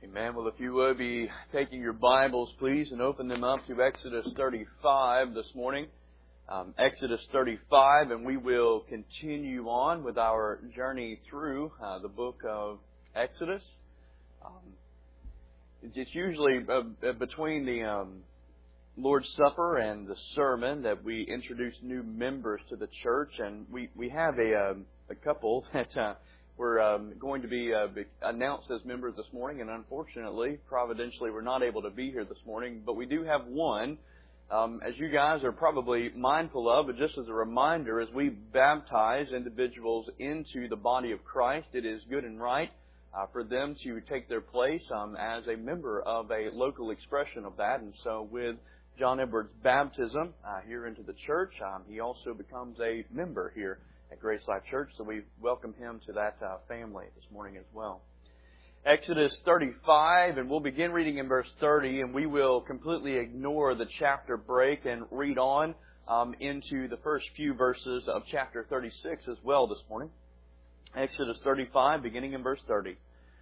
Amen. Well, if you would be taking your Bibles, please, and open them up to Exodus 35 this morning. Exodus 35, and we will continue on with our journey through the book of Exodus. It's usually between the Lord's Supper and the sermon that we introduce new members to the church, and we have a couple that we're going to be announced as members this morning, and unfortunately, providentially, we're not able to be here this morning, but we do have one, as you guys are probably mindful of, but just as a reminder, as we baptize individuals into the body of Christ, it is good and right for them to take their place as a member of a local expression of that. And so with John Edwards' baptism here into the church, he also becomes a member here at Grace Life Church, so we welcome him to that family this morning as well. Exodus 35, and we'll begin reading in verse 30, and we will completely ignore the chapter break and read on into the first few verses of chapter 36 as well this morning. Exodus 35, beginning in verse 30.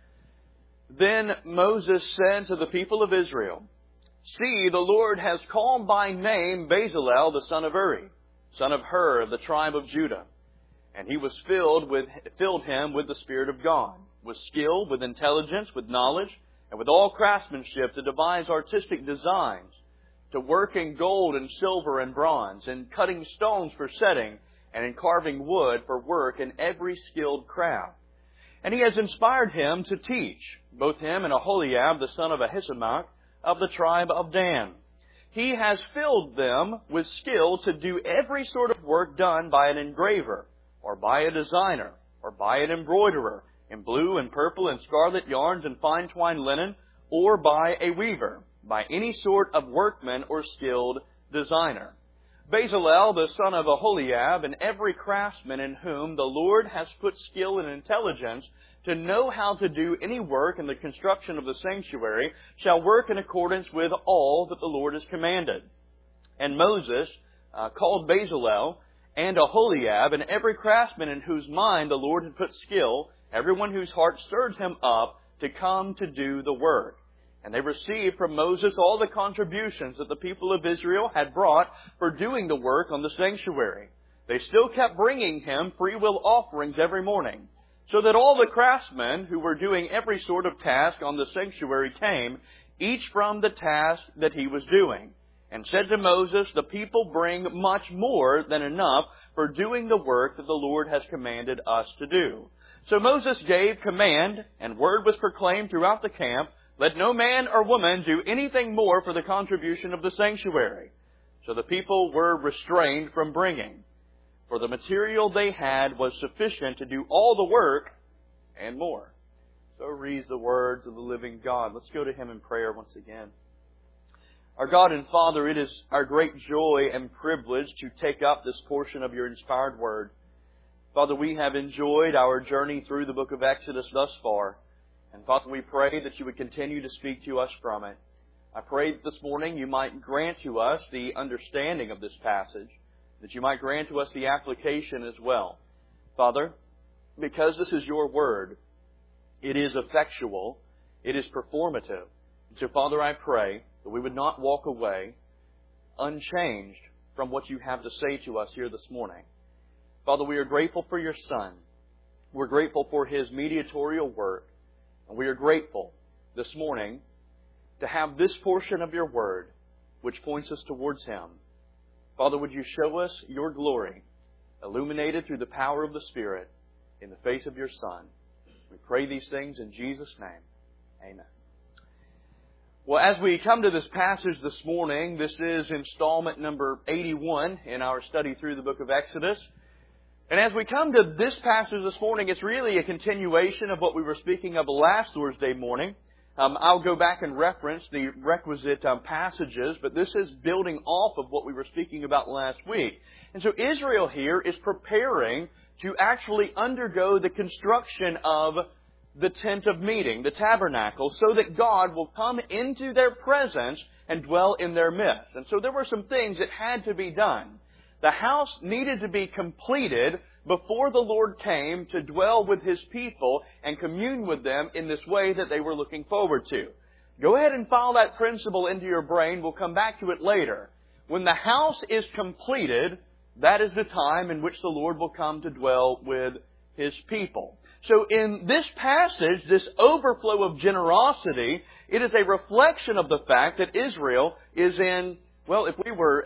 Then Moses said to the people of Israel, "See, the Lord has called by name Bezalel the son of Uri, son of Hur of the tribe of Judah. And he was filled him with the Spirit of God, with skill, with intelligence, with knowledge, and with all craftsmanship to devise artistic designs, to work in gold and silver and bronze, in cutting stones for setting, and in carving wood for work in every skilled craft. And he has inspired him to teach, both him and Aholiab the son of Ahisamach of the tribe of Dan. He has filled them with skill to do every sort of work done by an engraver, or by a designer, or by an embroiderer, in blue and purple and scarlet yarns and fine twined linen, or by a weaver, by any sort of workman or skilled designer. Bezalel, the son of Aholiab, and every craftsman in whom the Lord has put skill and intelligence to know how to do any work in the construction of the sanctuary, shall work in accordance with all that the Lord has commanded." And Moses called Bezalel and Aholiab, and every craftsman in whose mind the Lord had put skill, everyone whose heart stirred him up to come to do the work. And they received from Moses all the contributions that the people of Israel had brought for doing the work on the sanctuary. They still kept bringing him freewill offerings every morning, so that all the craftsmen who were doing every sort of task on the sanctuary came, each from the task that he was doing, and said to Moses, "The people bring much more than enough for doing the work that the Lord has commanded us to do." So Moses gave command, and word was proclaimed throughout the camp, "Let no man or woman do anything more for the contribution of the sanctuary." So the people were restrained from bringing, for the material they had was sufficient to do all the work and more. So reads the words of the living God. Let's go to Him in prayer once again. Our God and Father, it is our great joy and privilege to take up this portion of Your inspired Word. Father, we have enjoyed our journey through the book of Exodus thus far. And Father, we pray that You would continue to speak to us from it. I pray that this morning You might grant to us the understanding of this passage, that You might grant to us the application as well. Father, because this is Your Word, it is effectual, it is performative. So Father, I pray that we would not walk away unchanged from what You have to say to us here this morning. Father, we are grateful for Your Son. We're grateful for His mediatorial work. And we are grateful this morning to have this portion of Your Word which points us towards Him. Father, would You show us Your glory, illuminated through the power of the Spirit in the face of Your Son. We pray these things in Jesus' name. Amen. Well, as we come to this passage this morning, this is installment number 81 in our study through the book of Exodus. And as we come to this passage this morning, it's really a continuation of what we were speaking of last Thursday morning. I'll go back and reference the requisite passages, but this is building off of what we were speaking about last week. And so Israel here is preparing to actually undergo the construction of the tent of meeting, the tabernacle, so that God will come into their presence and dwell in their midst. And so there were some things that had to be done. The house needed to be completed before the Lord came to dwell with His people and commune with them in this way that they were looking forward to. Go ahead and file that principle into your brain. We'll come back to it later. When the house is completed, that is the time in which the Lord will come to dwell with His people. So in this passage, this overflow of generosity, it is a reflection of the fact that Israel is in, well, if we were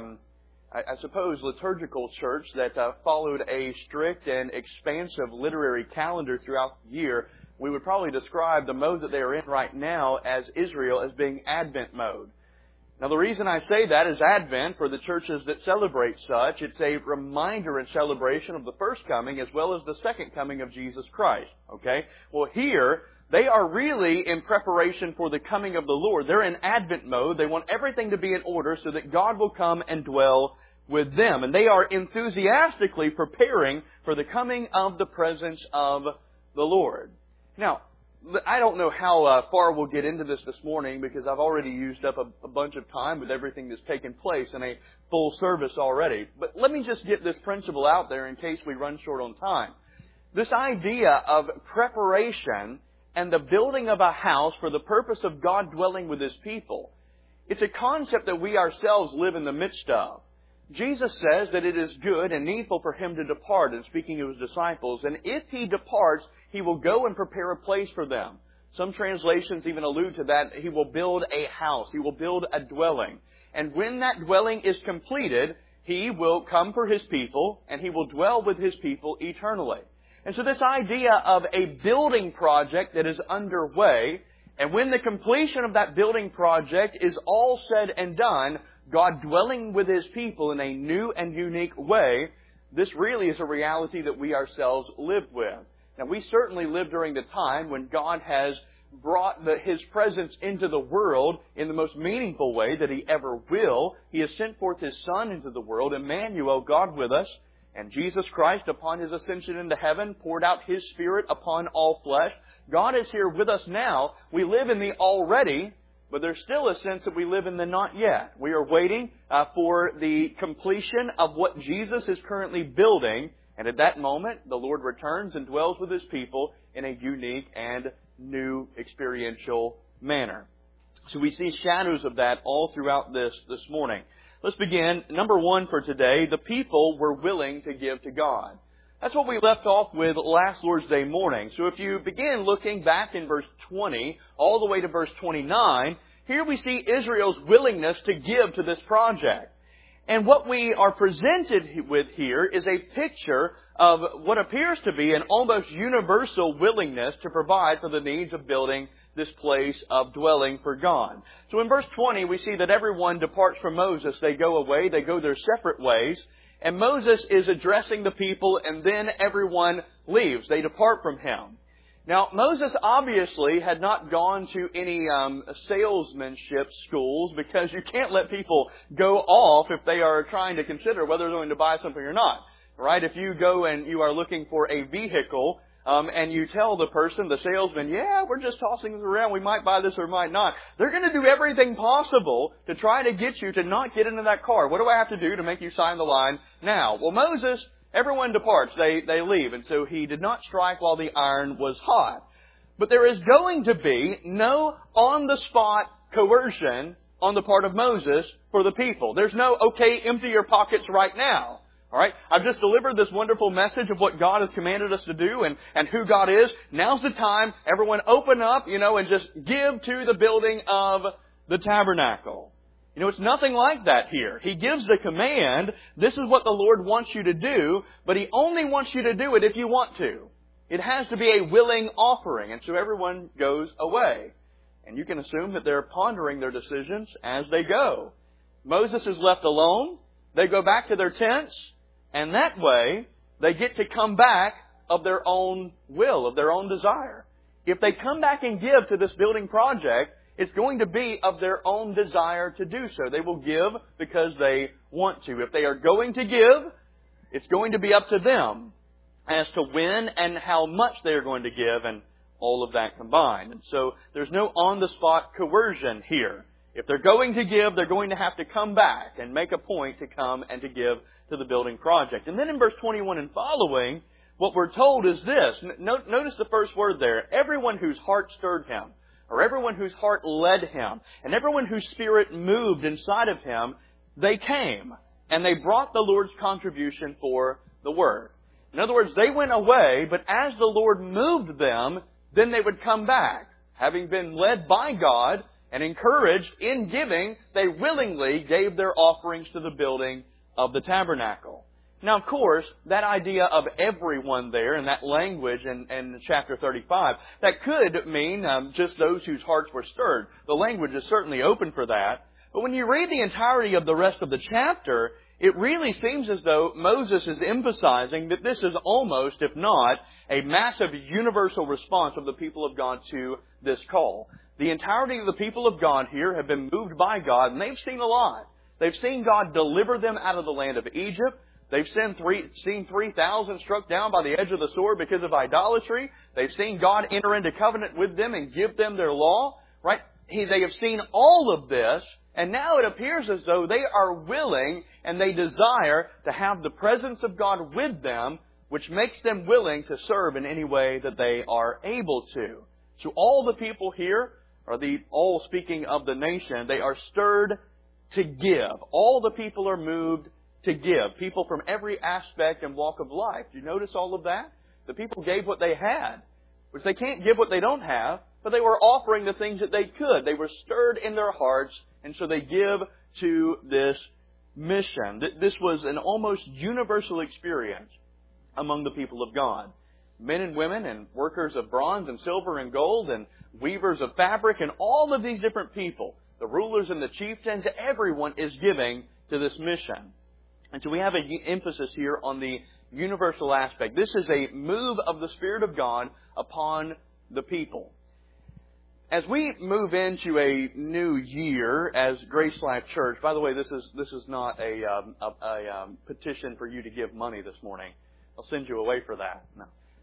I suppose, liturgical church that followed a strict and expansive literary calendar throughout the year, we would probably describe the mode that they are in right now as Israel as being Advent mode. Now, the reason I say that is Advent, for the churches that celebrate such, it's a reminder and celebration of the first coming as well as the second coming of Jesus Christ. Okay? Well, here, they are really in preparation for the coming of the Lord. They're in Advent mode. They want everything to be in order so that God will come and dwell with them. And they are enthusiastically preparing for the coming of the presence of the Lord. Now, I don't know how far we'll get into this morning because I've already used up a bunch of time with everything that's taken place in a full service already. But let me just get this principle out there in case we run short on time. This idea of preparation and the building of a house for the purpose of God dwelling with His people, it's a concept that we ourselves live in the midst of. Jesus says that it is good and needful for Him to depart, and speaking of His disciples, and if He departs, He will go and prepare a place for them. Some translations even allude to that. He will build a house. He will build a dwelling. And when that dwelling is completed, He will come for His people, and He will dwell with His people eternally. And so this idea of a building project that is underway, and when the completion of that building project is all said and done, God dwelling with His people in a new and unique way, this really is a reality that we ourselves live with. Now, we certainly live during the time when God has brought His presence into the world in the most meaningful way that He ever will. He has sent forth His Son into the world, Emmanuel, God with us, and Jesus Christ, upon His ascension into heaven, poured out His Spirit upon all flesh. God is here with us now. We live in the already, but there's still a sense that we live in the not yet. We are waiting for the completion of what Jesus is currently building. And at that moment, the Lord returns and dwells with His people in a unique and new experiential manner. So we see shadows of that all throughout this morning. Let's begin. Number one for today, the people were willing to give to God. That's what we left off with last Lord's Day morning. So if you begin looking back in verse 20 all the way to verse 29, here we see Israel's willingness to give to this project. And what we are presented with here is a picture of what appears to be an almost universal willingness to provide for the needs of building this place of dwelling for God. So in verse 20, we see that everyone departs from Moses. They go away. They go their separate ways. And Moses is addressing the people, and then everyone leaves. They depart from him. Now, Moses obviously had not gone to any salesmanship schools, because you can't let people go off if they are trying to consider whether they're going to buy something or not. Right? If you go and you are looking for a vehicle, and you tell the person, the salesman, yeah, we're just tossing this around, we might buy this or might not. They're going to do everything possible to try to get you to not get into that car. What do I have to do to make you sign the line now? Well, Moses, everyone departs. They leave. And so he did not strike while the iron was hot. But there is going to be no on-the-spot coercion on the part of Moses for the people. There's no, okay, empty your pockets right now. All right, I've just delivered this wonderful message of what God has commanded us to do and who God is. Now's the time. Everyone open up, and just give to the building of the tabernacle. It's nothing like that here. He gives the command. This is what the Lord wants you to do, but He only wants you to do it if you want to. It has to be a willing offering. And so everyone goes away. And you can assume that they're pondering their decisions as they go. Moses is left alone. They go back to their tents. And that way, they get to come back of their own will, of their own desire. If they come back and give to this building project, it's going to be of their own desire to do so. They will give because they want to. If they are going to give, it's going to be up to them as to when and how much they are going to give, and all of that combined. And so there's no on-the-spot coercion here. If they're going to give, they're going to have to come back and make a point to come and to give to the building project. And then in verse 21 and following, what we're told is this. Notice the first word there. Everyone whose heart stirred him, or everyone whose heart led him, and everyone whose spirit moved inside of him, they came, and they brought the Lord's contribution for the word. In other words, they went away, but as the Lord moved them, then they would come back. Having been led by God and encouraged in giving, they willingly gave their offerings to the building of the tabernacle. Now, of course, that idea of everyone there in that language in chapter 35, that could mean just those whose hearts were stirred. The language is certainly open for that. But when you read the entirety of the rest of the chapter, it really seems as though Moses is emphasizing that this is almost, if not, a massive universal response of the people of God to this call. The entirety of the people of God here have been moved by God, and they've seen a lot. They've seen God deliver them out of the land of Egypt. They've seen 3,000 struck down by the edge of the sword because of idolatry. They've seen God enter into covenant with them and give them their law. Right? They have seen all of this, and now it appears as though they are willing and they desire to have the presence of God with them, which makes them willing to serve in any way that they are able to. So all the people here, all speaking of the nation, they are stirred to give. All the people are moved to give. People from every aspect and walk of life. Do you notice all of that? The people gave what they had, which they can't give what they don't have, but they were offering the things that they could. They were stirred in their hearts, and so they give to this mission. This was an almost universal experience among the people of God. Men and women and workers of bronze and silver and gold and weavers of fabric and all of these different people, the rulers and the chieftains, everyone is giving to this mission. And so we have an emphasis here on the universal aspect. This is a move of the Spirit of God upon the people. As we move into a new year as Grace Life Church, by the way, this is not a petition for you to give money this morning. I'll send you away for that. No.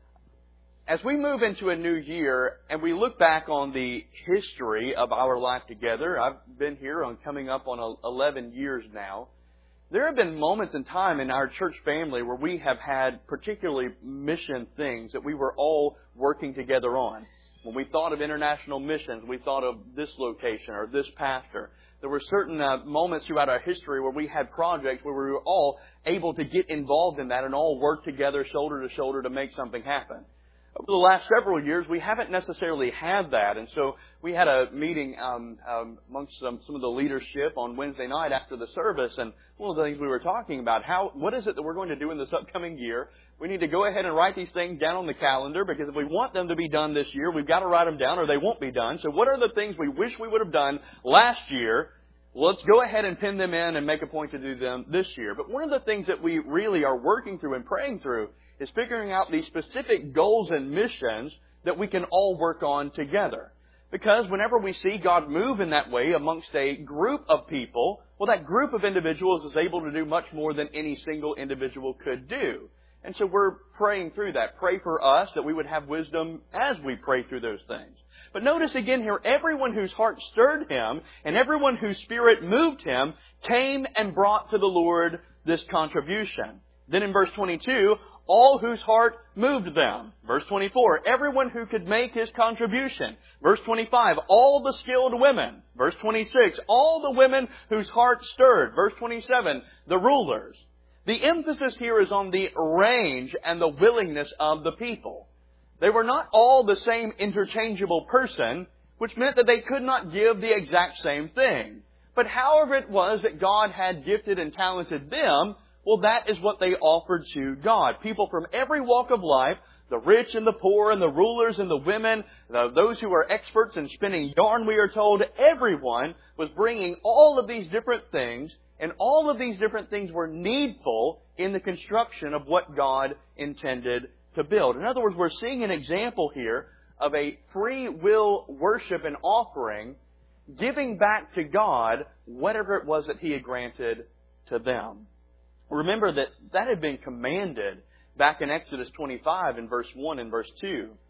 As we move into a new year and we look back on the history of our life together, I've been here coming up on 11 years now. There have been moments in time in our church family where we have had particularly mission things that we were all working together on. When we thought of international missions, we thought of this location or this pastor. There were certain moments throughout our history where we had projects where we were all able to get involved in that and all work together shoulder to shoulder to make something happen. Over the last several years, we haven't necessarily had that. And so we had a meeting amongst some of the leadership on Wednesday night after the service. And one of the things we were talking about, what is it that we're going to do in this upcoming year? We need to go ahead and write these things down on the calendar, because if we want them to be done this year, we've got to write them down or they won't be done. So what are the things we wish we would have done last year? Let's go ahead and pin them in and make a point to do them this year. But one of the things that we really are working through and praying through is figuring out the specific goals and missions that we can all work on together. Because whenever we see God move in that way amongst a group of people, well, that group of individuals is able to do much more than any single individual could do. And so we're praying through that. Pray for us that we would have wisdom as we pray through those things. But notice again here, everyone whose heart stirred him and everyone whose spirit moved him came and brought to the Lord this contribution. Then in verse 22, all whose heart moved them. Verse 24, everyone who could make his contribution. Verse 25, all the skilled women. Verse 26, all the women whose heart stirred. Verse 27, the rulers. The emphasis here is on the range and the willingness of the people. They were not all the same interchangeable person, which meant that they could not give the exact same thing. But however it was that God had gifted and talented them, well, that is what they offered to God. People from every walk of life, the rich and the poor and the rulers and the women, those who are experts in spinning yarn, we are told, everyone was bringing all of these different things, and all of these different things were needful in the construction of what God intended to build. In other words, we're seeing an example here of a free will worship and offering, giving back to God whatever it was that He had granted to them. Remember that had been commanded back in Exodus 25 in verse 1 and verse 2.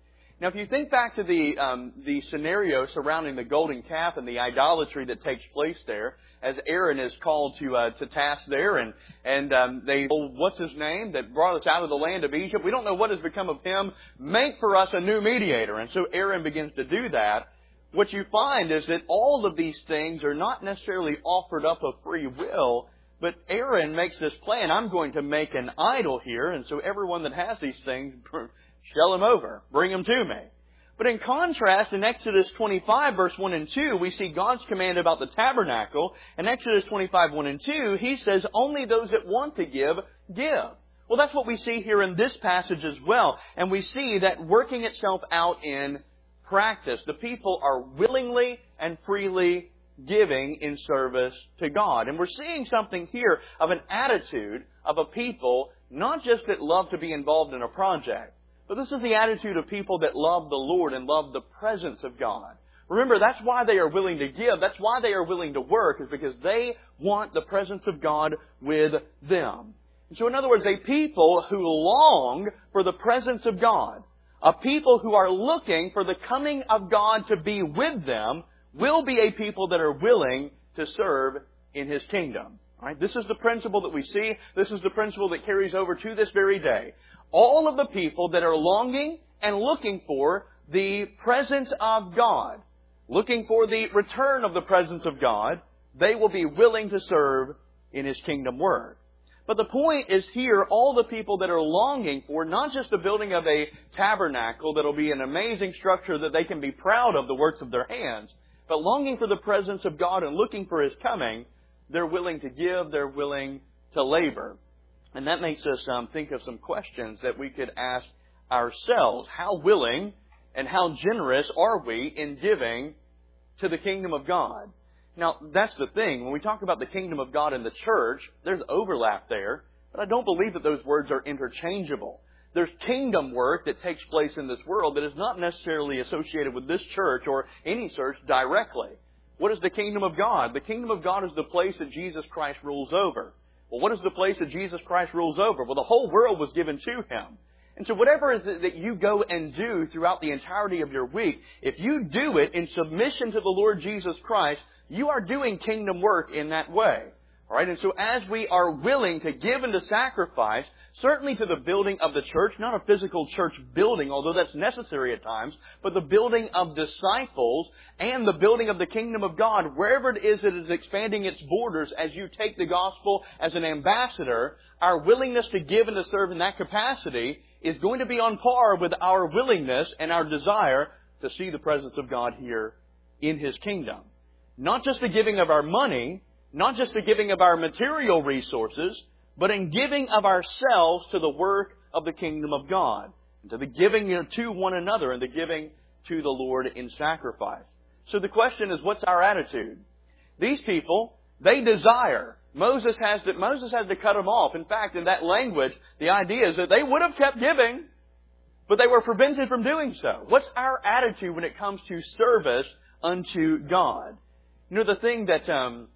Now, if you think back to the scenario surrounding the golden calf and the idolatry that takes place there, as Aaron is called to task there, and they, what's his name, that brought us out of the land of Egypt? We don't know what has become of him. Make for us a new mediator. And so Aaron begins to do that. What you find is that all of these things are not necessarily offered up of free will, but Aaron makes this plan. I'm going to make an idol here, and so everyone that has these things, shell them over, bring them to me. But in contrast, in Exodus 25, verse 1 and 2, we see God's command about the tabernacle. In Exodus 25, 1 and 2, He says, only those that want to give, give. Well, that's what we see here in this passage as well. And we see that working itself out in practice. The people are willingly and freely giving in service to God. And we're seeing something here of an attitude of a people, not just that love to be involved in a project, but this is the attitude of people that love the Lord and love the presence of God. Remember, that's why they are willing to give. That's why they are willing to work, is because they want the presence of God with them. And so in other words, a people who long for the presence of God, a people who are looking for the coming of God to be with them, will be a people that are willing to serve in His kingdom. All right? This is the principle that we see. This is the principle that carries over to this very day. All of the people that are longing and looking for the presence of God, looking for the return of the presence of God, they will be willing to serve in His kingdom work. But the point is here, all the people that are longing for not just the building of a tabernacle that will be an amazing structure that they can be proud of the works of their hands, but longing for the presence of God and looking for His coming, they're willing to give, they're willing to labor. And that makes us think of some questions that we could ask ourselves. How willing and how generous are we in giving to the kingdom of God? Now, that's the thing. When we talk about the kingdom of God in the church, there's overlap there, but I don't believe that those words are interchangeable. There's kingdom work that takes place in this world that is not necessarily associated with this church or any church directly. What is the kingdom of God? The kingdom of God is the place that Jesus Christ rules over. Well, what is the place that Jesus Christ rules over? Well, the whole world was given to Him. And so whatever it is that you go and do throughout the entirety of your week, if you do it in submission to the Lord Jesus Christ, you are doing kingdom work in that way. All right? And so as we are willing to give and to sacrifice, certainly to the building of the church, not a physical church building, although that's necessary at times, but the building of disciples and the building of the kingdom of God, wherever it is that is expanding its borders as you take the gospel as an ambassador, our willingness to give and to serve in that capacity is going to be on par with our willingness and our desire to see the presence of God here in His kingdom. Not just the giving of our money, not just the giving of our material resources, but in giving of ourselves to the work of the kingdom of God, and to the giving to one another and the giving to the Lord in sacrifice. So the question is, what's our attitude? These people, they desire. Moses has to cut them off. In fact, in that language, the idea is that they would have kept giving, but they were prevented from doing so. What's our attitude when it comes to service unto God? You know, the thing that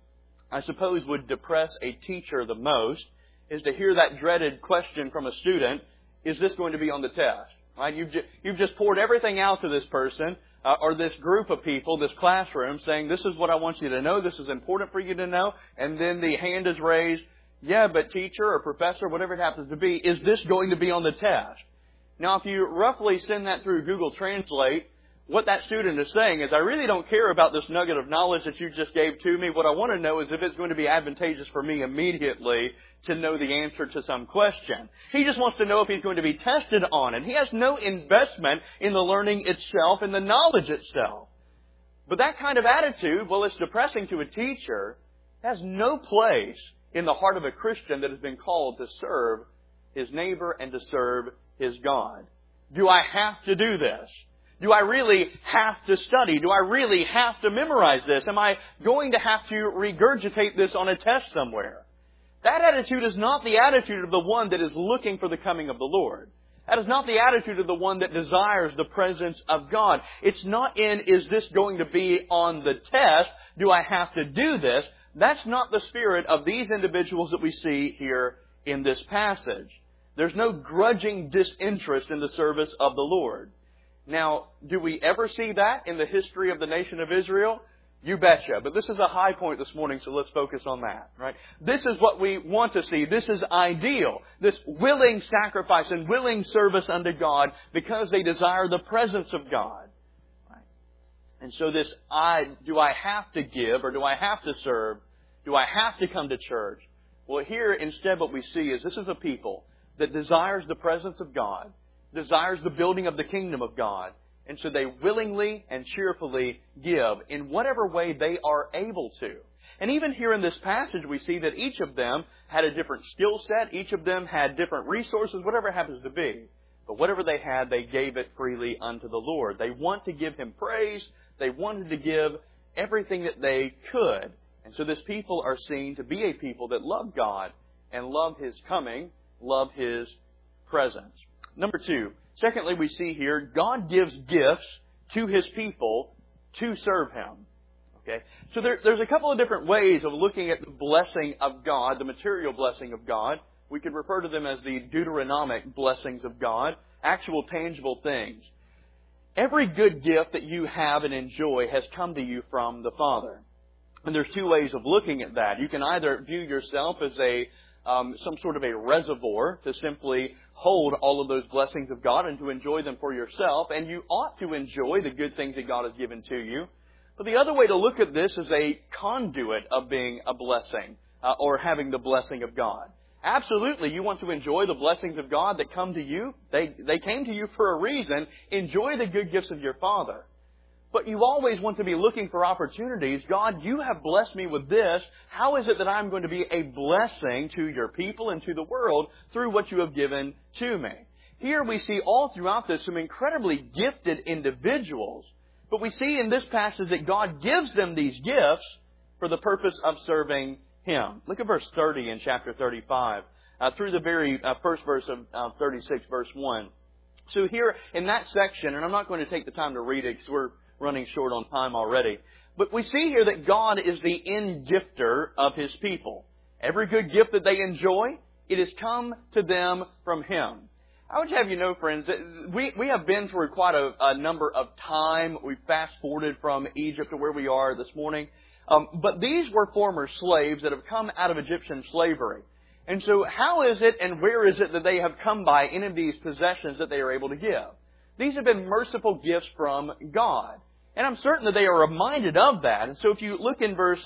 I suppose would depress a teacher the most is to hear that dreaded question from a student, is this going to be on the test? Right? You've just poured everything out to this person or this group of people, this classroom, saying, this is what I want you to know, this is important for you to know, and then the hand is raised, yeah, but teacher or professor, whatever it happens to be, is this going to be on the test? Now, if you roughly send that through Google Translate, what that student is saying is, I really don't care about this nugget of knowledge that you just gave to me. What I want to know is if it's going to be advantageous for me immediately to know the answer to some question. He just wants to know if he's going to be tested on it. He has no investment in the learning itself and the knowledge itself. But that kind of attitude, well, it's depressing to a teacher, has no place in the heart of a Christian that has been called to serve his neighbor and to serve his God. Do I have to do this? Do I really have to study? Do I really have to memorize this? Am I going to have to regurgitate this on a test somewhere? That attitude is not the attitude of the one that is looking for the coming of the Lord. That is not the attitude of the one that desires the presence of God. It's not in, is this going to be on the test? Do I have to do this? That's not the spirit of these individuals that we see here in this passage. There's no grudging disinterest in the service of the Lord. Now, do we ever see that in the history of the nation of Israel? You betcha. But this is a high point this morning, so let's focus on that, right? This is what we want to see. This is ideal. This willing sacrifice and willing service unto God because they desire the presence of God. Right? And so this, do I have to give or do I have to serve? Do I have to come to church? Well, here instead what we see is this is a people that desires the presence of God, desires the building of the kingdom of God. And so they willingly and cheerfully give in whatever way they are able to. And even here in this passage, we see that each of them had a different skill set. Each of them had different resources, whatever it happens to be. But whatever they had, they gave it freely unto the Lord. They want to give Him praise. They wanted to give everything that they could. And so this people are seen to be a people that love God and love His coming, love His presence. Number 2. Secondly, we see here, God gives gifts to His people to serve Him. Okay? So there's a couple of different ways of looking at the blessing of God, the material blessing of God. We could refer to them as the Deuteronomic blessings of God, actual tangible things. Every good gift that you have and enjoy has come to you from the Father. And there's 2 ways of looking at that. You can either view yourself as some sort of a reservoir to simply hold all of those blessings of God and to enjoy them for yourself. And you ought to enjoy the good things that God has given to you. But the other way to look at this is a conduit of being a blessing or having the blessing of God. Absolutely, you want to enjoy the blessings of God that come to you. They came to you for a reason. Enjoy the good gifts of your Father. But you always want to be looking for opportunities. God, you have blessed me with this. How is it that I'm going to be a blessing to your people and to the world through what you have given to me? Here we see all throughout this some incredibly gifted individuals. But we see in this passage that God gives them these gifts for the purpose of serving Him. Look at verse 30 in chapter 35, through the very first verse of 36, verse 1. So here in that section, and I'm not going to take the time to read it because we're running short on time already. But we see here that God is the in-gifter of His people. Every good gift that they enjoy, it has come to them from Him. I would have you know, friends, that we have been through quite a number of time. We fast-forwarded from Egypt to where we are this morning. But these were former slaves that have come out of Egyptian slavery. And so how is it and where is it that they have come by any of these possessions that they are able to give? These have been merciful gifts from God. And I'm certain that they are reminded of that. And so if you look in verse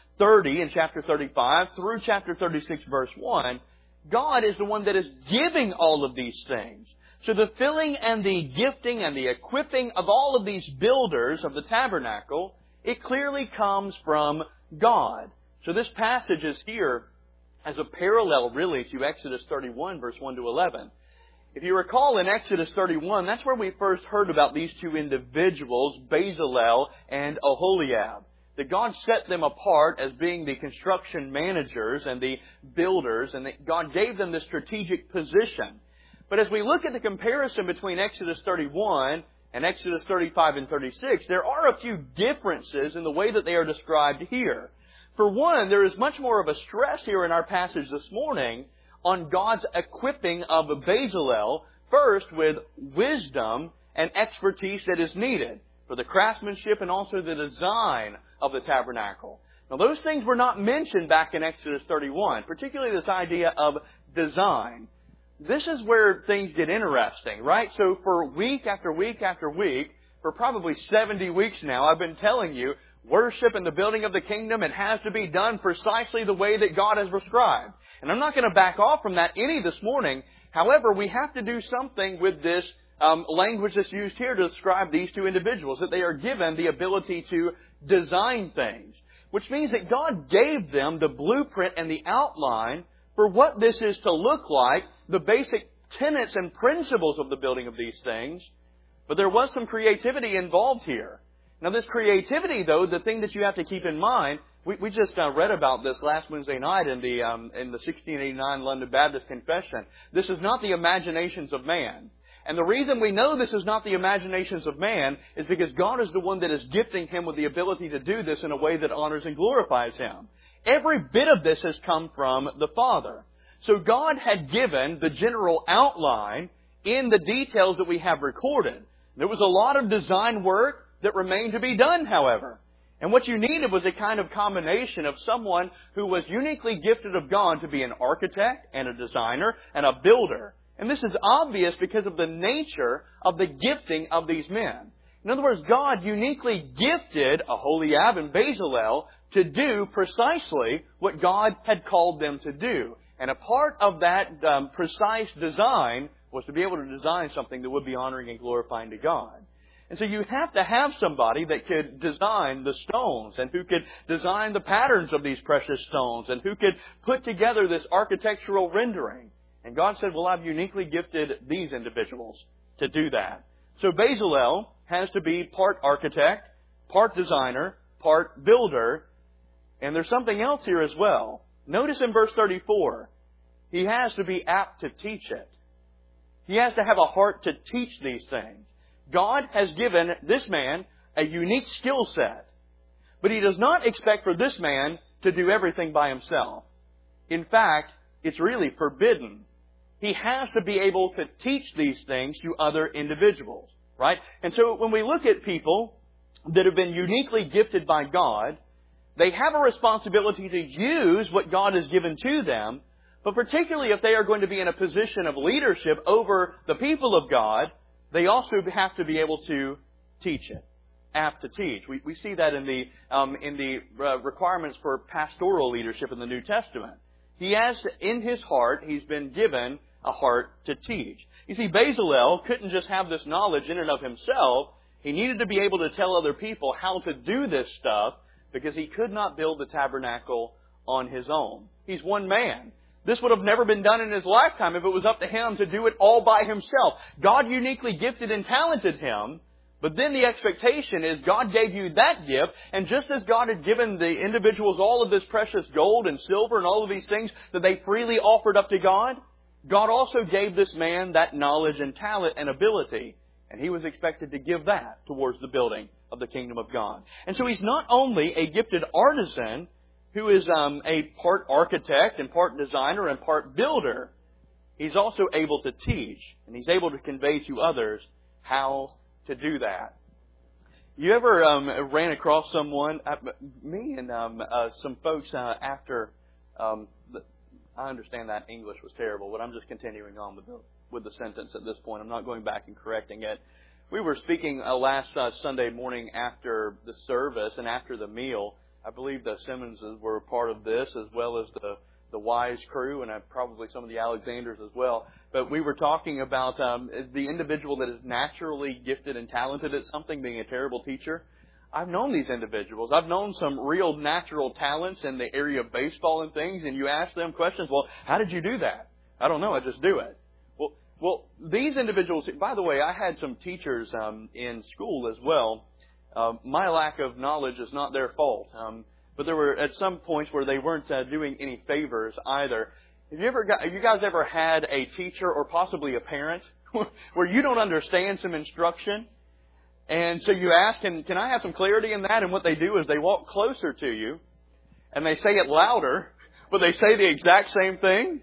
30 in chapter 35 through chapter 36 verse 1, God is the one that is giving all of these things. So the filling and the gifting and the equipping of all of these builders of the tabernacle, it clearly comes from God. So this passage is here as a parallel really to Exodus 31 verse 1 to 11. If you recall in Exodus 31, that's where we first heard about these 2 individuals, Bezalel and Oholiab. That God set them apart as being the construction managers and the builders, and that God gave them this strategic position. But as we look at the comparison between Exodus 31 and Exodus 35 and 36, there are a few differences in the way that they are described here. For one, there is much more of a stress here in our passage this morning on God's equipping of Bezalel, first with wisdom and expertise that is needed for the craftsmanship and also the design of the tabernacle. Now those things were not mentioned back in Exodus 31, particularly this idea of design. This is where things get interesting, right? So for week after week after week, for probably 70 weeks now, I've been telling you, worship and the building of the kingdom, it has to be done precisely the way that God has prescribed. And I'm not going to back off from that any this morning. However, we have to do something with this language that's used here to describe these 2 individuals, that they are given the ability to design things. Which means that God gave them the blueprint and the outline for what this is to look like, the basic tenets and principles of the building of these things. But there was some creativity involved here. Now this creativity, though, the thing that you have to keep in mind, we just read about this last Wednesday night in the 1689 London Baptist Confession. This is not the imaginations of man. And the reason we know this is not the imaginations of man is because God is the one that is gifting him with the ability to do this in a way that honors and glorifies Him. Every bit of this has come from the Father. So God had given the general outline in the details that we have recorded. There was a lot of design work that remained to be done, however. And what you needed was a kind of combination of someone who was uniquely gifted of God to be an architect and a designer and a builder. And this is obvious because of the nature of the gifting of these men. In other words, God uniquely gifted Aholiab and Bezalel to do precisely what God had called them to do. And a part of that precise design was to be able to design something that would be honoring and glorifying to God. And so you have to have somebody that could design the stones and who could design the patterns of these precious stones and who could put together this architectural rendering. And God said, well, I've uniquely gifted these individuals to do that. So Bezalel has to be part architect, part designer, part builder. And there's something else here as well. Notice in verse 34, he has to be apt to teach it. He has to have a heart to teach these things. God has given this man a unique skill set. But He does not expect for this man to do everything by himself. In fact, it's really forbidden. He has to be able to teach these things to other individuals, right? And so when we look at people that have been uniquely gifted by God, they have a responsibility to use what God has given to them, but particularly if they are going to be in a position of leadership over the people of God, they also have to be able to teach it. Apt to teach. We see that in the requirements for pastoral leadership in the New Testament. He has, in his heart, he's been given a heart to teach. You see, Bezalel couldn't just have this knowledge in and of himself. He needed to be able to tell other people how to do this stuff because he could not build the tabernacle on his own. He's one man. This would have never been done in his lifetime if it was up to him to do it all by himself. God uniquely gifted and talented him, but then the expectation is God gave you that gift, and just as God had given the individuals all of this precious gold and silver and all of these things that they freely offered up to God, God also gave this man that knowledge and talent and ability, and he was expected to give that towards the building of the kingdom of God. And so he's not only a gifted artisan, who is a part architect and part designer and part builder, he's also able to teach, and he's able to convey to others how to do that. You ever ran across someone, me and some folks after, I understand that English was terrible, but I'm just continuing on with the sentence at this point. I'm not going back and correcting it. We were speaking last Sunday morning after the service and after the meal. I believe the Simmonses were a part of this, as well as the Wise crew, and probably some of the Alexanders as well. But we were talking about the individual that is naturally gifted and talented at something, being a terrible teacher. I've known these individuals. I've known some real natural talents in the area of baseball and things, and you ask them questions, well, how did you do that? I don't know, I just do it. Well, these individuals, by the way, I had some teachers in school as well. My lack of knowledge is not their fault. But there were at some points where they weren't doing any favors either. Have you guys ever had a teacher or possibly a parent where you don't understand some instruction? And so you ask, can I have some clarity in that? And what they do is they walk closer to you and they say it louder, but they say the exact same thing.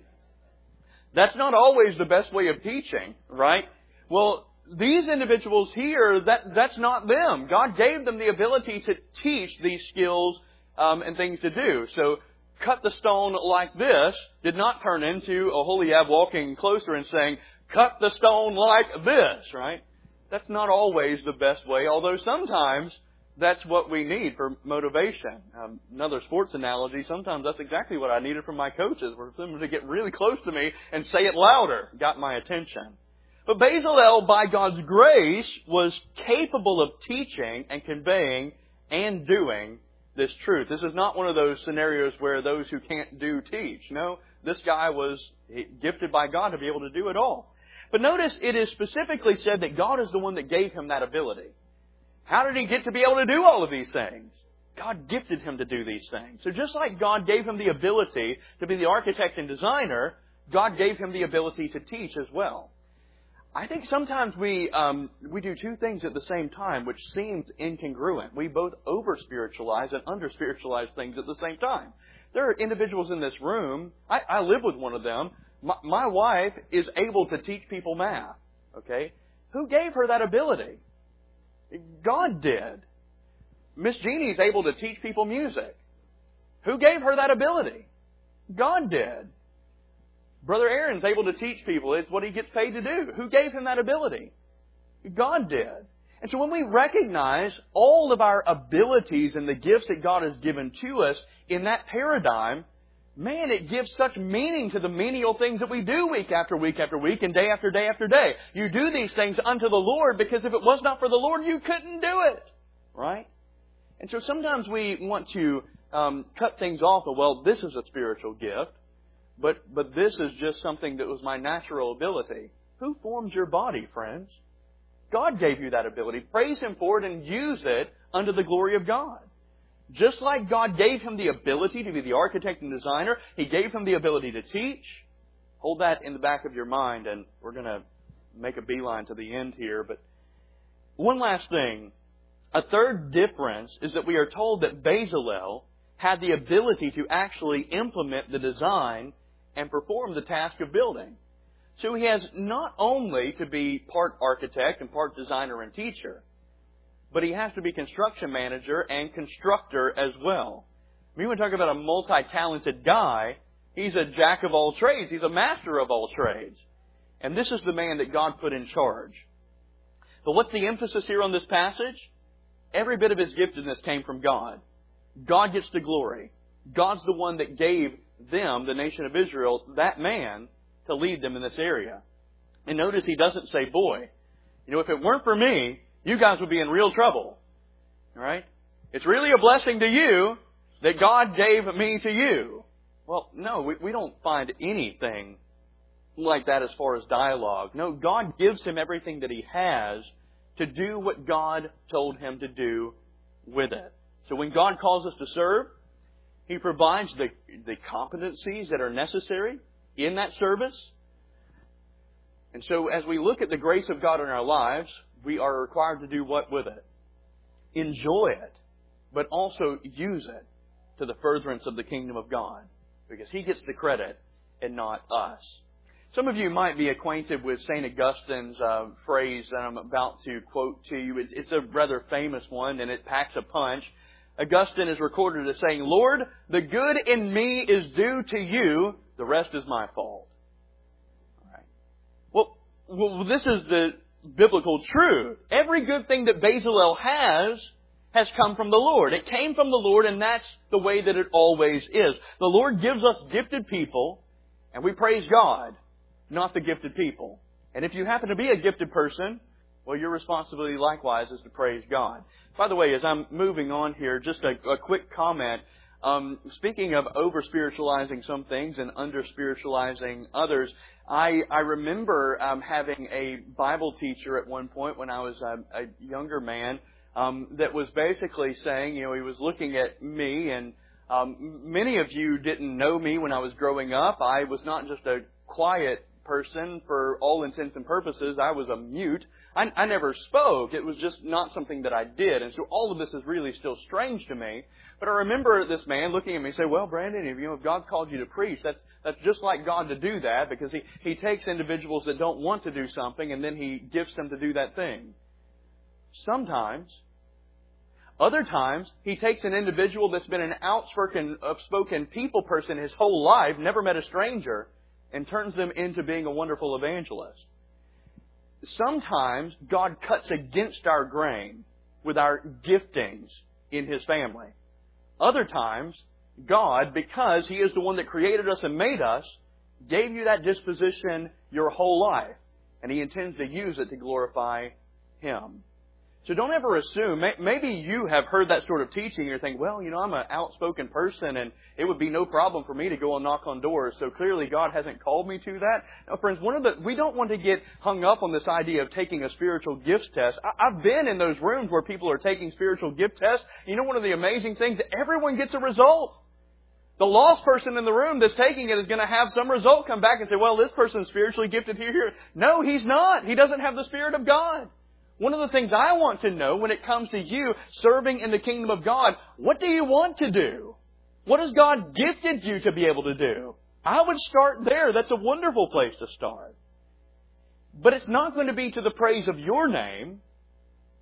That's not always the best way of teaching, right? Well, these individuals here, that's not them. God gave them the ability to teach these skills and things to do. So, cut the stone like this did not turn into Aholiab walking closer and saying, cut the stone like this, right? That's not always the best way, although sometimes that's what we need for motivation. Another sports analogy, sometimes that's exactly what I needed from my coaches, for them to get really close to me and say it louder, got my attention. But Bezalel, by God's grace, was capable of teaching and conveying and doing this truth. This is not one of those scenarios where those who can't do teach. No, this guy was gifted by God to be able to do it all. But notice it is specifically said that God is the one that gave him that ability. How did he get to be able to do all of these things? God gifted him to do these things. So just like God gave him the ability to be the architect and designer, God gave him the ability to teach as well. I think sometimes we do two things at the same time, which seems incongruent. We both over-spiritualize and under-spiritualize things at the same time. There are individuals in this room, I live with one of them. My wife is able to teach people math, okay? Who gave her that ability? God did. Miss Jeannie's able to teach people music. Who gave her that ability? God did. Brother Aaron's able to teach people. It's what he gets paid to do. Who gave him that ability? God did. And so when we recognize all of our abilities and the gifts that God has given to us in that paradigm, man, it gives such meaning to the menial things that we do week after week after week and day after day after day. You do these things unto the Lord because if it was not for the Lord, you couldn't do it. Right? And so sometimes we want to cut things off of, well, this is a spiritual gift, but this is just something that was my natural ability. Who formed your body, friends? God gave you that ability. Praise Him for it and use it unto the glory of God. Just like God gave him the ability to be the architect and designer, He gave him the ability to teach. Hold that in the back of your mind, and we're going to make a beeline to the end here. But one last thing. A third difference is that we are told that Bezalel had the ability to actually implement the design and perform the task of building. So he has not only to be part architect and part designer and teacher, but he has to be construction manager and constructor as well. I mean, when we talk about a multi-talented guy, he's a jack of all trades. He's a master of all trades. And this is the man that God put in charge. But what's the emphasis here on this passage? Every bit of his giftedness came from God. God gets the glory. God's the one that gave them, the nation of Israel, that man to lead them in this area. And notice he doesn't say, boy, if it weren't for me, you guys would be in real trouble. All right? It's really a blessing to you that God gave me to you. Well, no, we don't find anything like that as far as dialogue. No, God gives him everything that he has to do what God told him to do with it. So when God calls us to serve, He provides the competencies that are necessary in that service. And so as we look at the grace of God in our lives, we are required to do what with it? Enjoy it, but also use it to the furtherance of the kingdom of God. Because He gets the credit and not us. Some of you might be acquainted with St. Augustine's phrase that I'm about to quote to you. It's a rather famous one, and it packs a punch. Augustine is recorded as saying, Lord, the good in me is due to you, the rest is my fault. All right. Well, this is the biblical truth. Every good thing that Bezalel has come from the Lord. It came from the Lord, and that's the way that it always is. The Lord gives us gifted people, and we praise God, not the gifted people. And if you happen to be a gifted person, well, your responsibility likewise is to praise God. By the way, as I'm moving on here, just a quick comment. Speaking of over-spiritualizing some things and under-spiritualizing others, I remember having a Bible teacher at one point when I was a younger man that was basically saying, he was looking at me, and many of you didn't know me when I was growing up. I was not just a quiet person for all intents and purposes. I was a mute. I never spoke. It was just not something that I did. And so all of this is really still strange to me. But I remember this man looking at me and say, well, Brandon, if God's called you to preach, that's just like God to do that, because He takes individuals that don't want to do something and then He gifts them to do that thing. Sometimes. Other times, He takes an individual that's been an outspoken people person his whole life, never met a stranger, and turns them into being a wonderful evangelist. Sometimes God cuts against our grain with our giftings in His family. Other times, God, because He is the one that created us and made us, gave you that disposition your whole life. And He intends to use it to glorify Him. So don't ever assume, maybe you have heard that sort of teaching and you're thinking, well, I'm an outspoken person and it would be no problem for me to go and knock on doors. So clearly God hasn't called me to that. Now, friends, we don't want to get hung up on this idea of taking a spiritual gifts test. I've been in those rooms where people are taking spiritual gift tests. One of the amazing things, everyone gets a result. The lost person in the room that's taking it is going to have some result come back and say, well, this person's spiritually gifted here. No, he's not. He doesn't have the Spirit of God. One of the things I want to know when it comes to you serving in the kingdom of God, what do you want to do? What has God gifted you to be able to do? I would start there. That's a wonderful place to start. But it's not going to be to the praise of your name.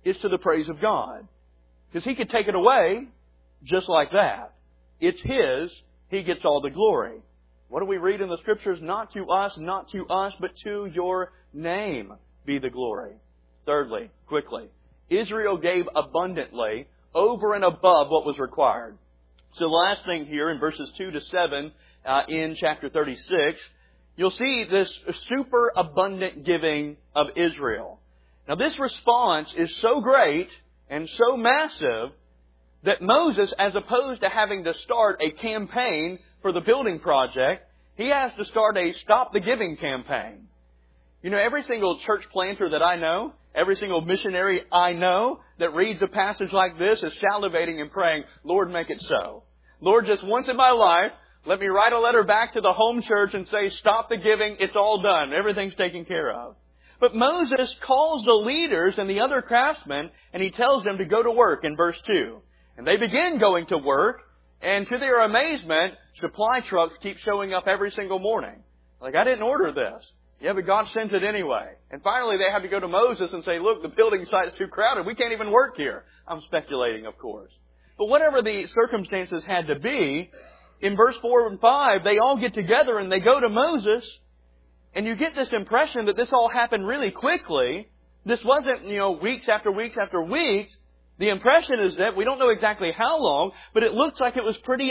is to the praise of God. Because He could take it away just like that. It's His. He gets all the glory. What do we read in the Scriptures? Not to us, but to your name be the glory. Thirdly, quickly, Israel gave abundantly over and above what was required. So the last thing here in verses 2 to 7 in chapter 36, you'll see this super abundant giving of Israel. Now this response is so great and so massive that Moses, as opposed to having to start a campaign for the building project, he has to start a Stop the Giving campaign. You know, every single church planter that I know, every single missionary I know that reads a passage like this is salivating and praying, Lord, make it so. Lord, just once in my life, let me write a letter back to the home church and say, stop the giving, it's all done, everything's taken care of. But Moses calls the leaders and the other craftsmen, and he tells them to go to work in verse 2. And they begin going to work, and to their amazement, supply trucks keep showing up every single morning. Like, I didn't order this. Yeah, but God sent it anyway. And finally they have to go to Moses and say, look, the building site is too crowded. We can't even work here. I'm speculating, of course. But whatever the circumstances had to be, in verse 4 and 5, they all get together and they go to Moses. And you get this impression that this all happened really quickly. This wasn't, weeks after weeks after weeks. The impression is that we don't know exactly how long, but it looks like it was pretty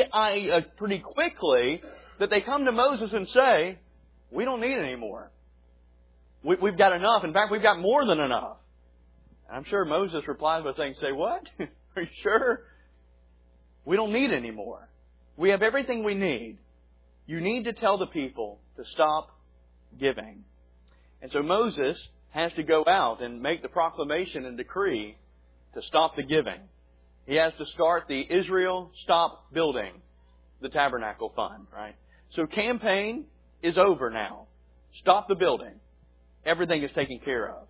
quickly that they come to Moses and say, we don't need any more. We've got enough. In fact, we've got more than enough. And I'm sure Moses replied by saying, say what? Are you sure? We don't need any more. We have everything we need. You need to tell the people to stop giving. And so Moses has to go out and make the proclamation and decree to stop the giving. He has to start the Israel Stop Building the Tabernacle Fund, right? So campaign is over now. Stop the building. Everything is taken care of.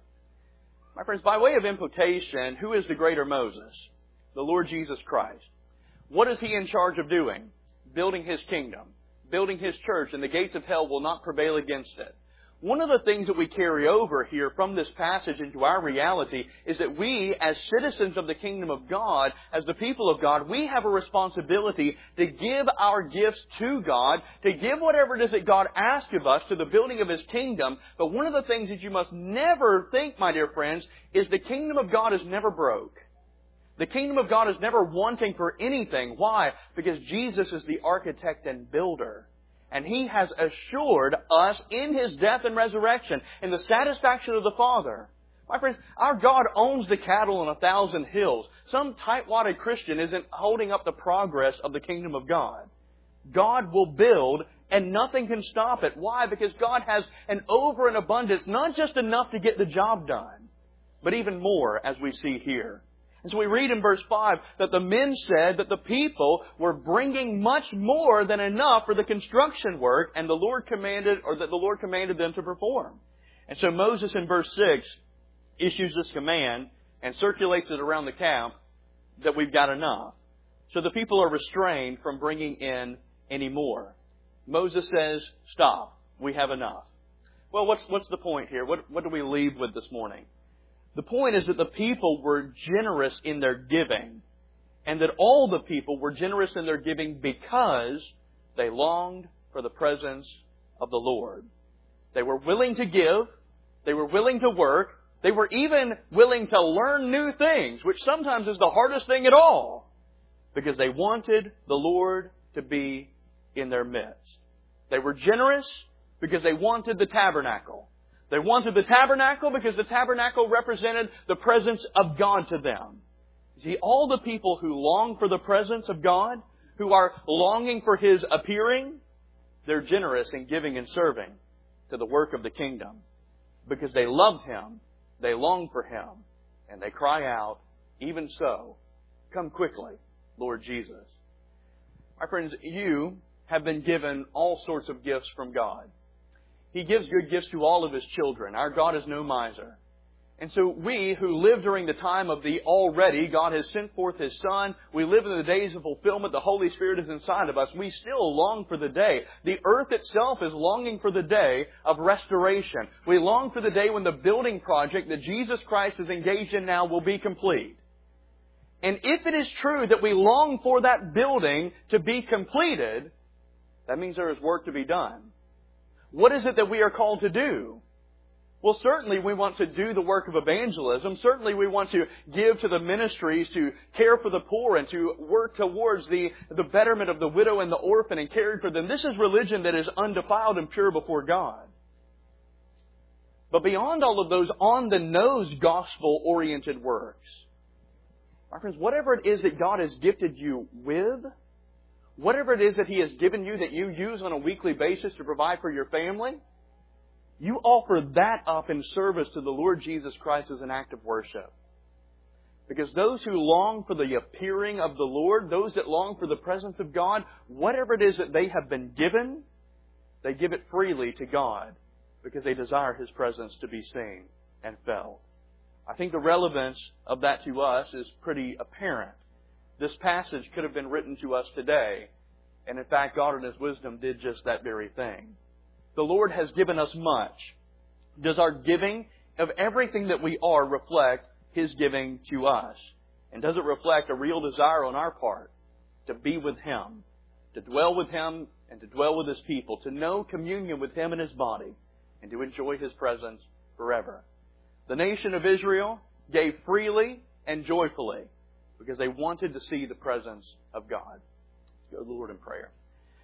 My friends, by way of implication, who is the greater Moses? The Lord Jesus Christ. What is He in charge of doing? Building His kingdom. Building His church, and the gates of hell will not prevail against it. One of the things that we carry over here from this passage into our reality is that we, as citizens of the kingdom of God, as the people of God, we have a responsibility to give our gifts to God, to give whatever it is that God asks of us to the building of His kingdom. But one of the things that you must never think, my dear friends, is the kingdom of God is never broke. The kingdom of God is never wanting for anything. Why? Because Jesus is the architect and builder. And He has assured us in His death and resurrection, in the satisfaction of the Father. My friends, our God owns the cattle on 1,000 hills. Some tight-wadded Christian isn't holding up the progress of the kingdom of God. God will build, and nothing can stop it. Why? Because God has an over and abundance, not just enough to get the job done, but even more, as we see here. And so we read in verse 5 that the men said that the people were bringing much more than enough for the construction work, and the Lord commanded them to perform. And so Moses in verse 6 issues this command and circulates it around the camp that we've got enough. So the people are restrained from bringing in any more. Moses says, stop. We have enough. Well, what's the point here? What do we leave with this morning? The point is that the people were generous in their giving, and that all the people were generous in their giving because they longed for the presence of the Lord. They were willing to give. They were willing to work. They were even willing to learn new things, which sometimes is the hardest thing at all, because they wanted the Lord to be in their midst. They were generous because they wanted the tabernacle. They wanted the tabernacle because the tabernacle represented the presence of God to them. See, all the people who long for the presence of God, who are longing for His appearing, they're generous in giving and serving to the work of the kingdom. Because they love Him, they long for Him, and they cry out, even so, come quickly, Lord Jesus. My friends, you have been given all sorts of gifts from God. He gives good gifts to all of His children. Our God is no miser. And so we who live during the time of the already, God has sent forth His Son, we live in the days of fulfillment, the Holy Spirit is inside of us, we still long for the day. The earth itself is longing for the day of restoration. We long for the day when the building project that Jesus Christ is engaged in now will be complete. And if it is true that we long for that building to be completed, that means there is work to be done. What is it that we are called to do? Well, certainly we want to do the work of evangelism. Certainly we want to give to the ministries, to care for the poor, and to work towards the betterment of the widow and the orphan and caring for them. This is religion that is undefiled and pure before God. But beyond all of those on-the-nose gospel-oriented works, my friends, whatever it is that God has gifted you with, whatever it is that He has given you that you use on a weekly basis to provide for your family, you offer that up in service to the Lord Jesus Christ as an act of worship. Because those who long for the appearing of the Lord, those that long for the presence of God, whatever it is that they have been given, they give it freely to God because they desire His presence to be seen and felt. I think the relevance of that to us is pretty apparent. This passage could have been written to us today, and in fact, God in His wisdom did just that very thing. The Lord has given us much. Does our giving of everything that we are reflect His giving to us? And does it reflect a real desire on our part to be with Him, to dwell with Him and to dwell with His people, to know communion with Him and His body, and to enjoy His presence forever? The nation of Israel gave freely and joyfully because they wanted to see the presence of God. Let's go to the Lord in prayer.